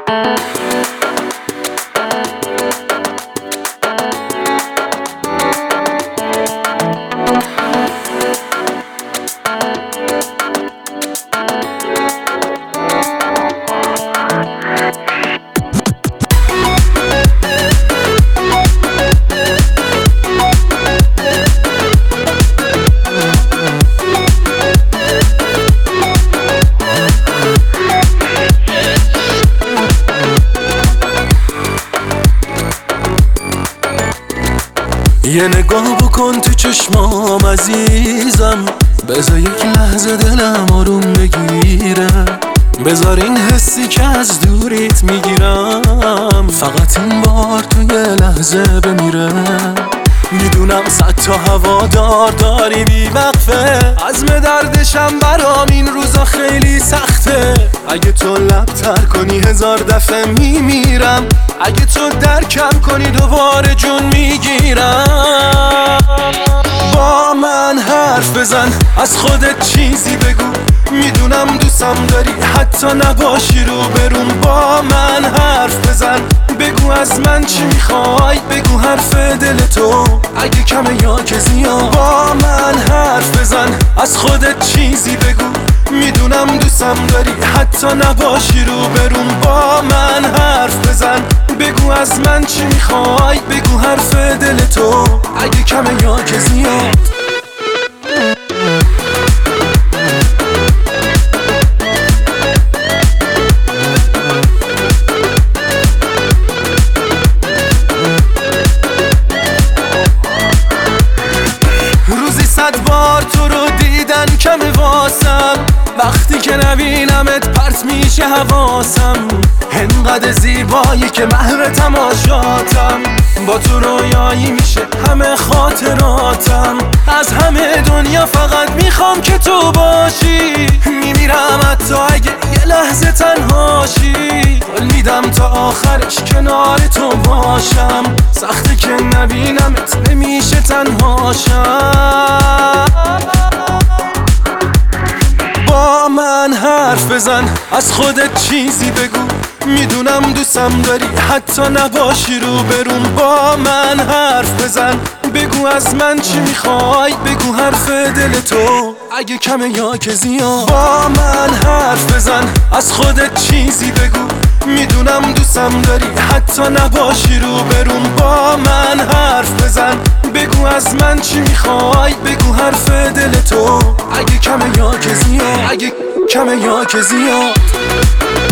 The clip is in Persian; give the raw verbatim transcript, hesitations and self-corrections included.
یه نگاه بکن تو چشمام عزیزم، بذار یک لحظه دلم آروم بگیره، بذار این حسی که از دوریت میگیرم فقط این بار تو یه لحظه بمیره. میدونم صد تا هوادار داری بی وقفه، عزم دردشم برام این روزا خیلی سخته. اگه تو لب تر کنی هزار دفعه میمیرم، اگه تو درکم کنی دوباره جون میگیرم. با من حرف بزن، از خودت چیزی بگو، میدونم دوستم داری حتی نباشی رو بروم. با من حرف بزن، بگو از من چی میخوای، بگو حرف دل تو اگه کمه یا که زیاد. با من حرف بزن، از خودت چیزی بگو، میدونم دوستم داری حتی نباشی رو بروم. با من حرف بزن، بگو از من چی میخوای، بگو حرف دل تو اگه کمه یا که زیاد. صد بار تو رو دیدن کمه واسم، وقتی که نبینمت پرت میشه حواسم. انقدر زیبایی که محو تماشاتم، با تو رویایی میشه همه خاطراتم. از همه دنیا فقط میخوام که تو باشی، میمیرم حتی اگه یه لحظه تنهاشی. قول میدم تا آخرش کنار تو باشم، سخته که نبینمت نمیشه تنهاشم. با من حرف بزن، از خودت چیزی بگو، میدونم دوستم داری حتی نباشی رو بروم. با من حرف بزن، بگو از من چی میخوای، بگو حرف دل تو اگه کمه یا که زیاد. با من حرف بزن، از خودت چیزی بگو، میدونم دوستم داری حتی نباشی رو بروم. با من حرف بزن، بگو از من چی میخوای، بگو حرف دل تو اگه کمه یا که زیاد، اگه کمه یا که زیاد.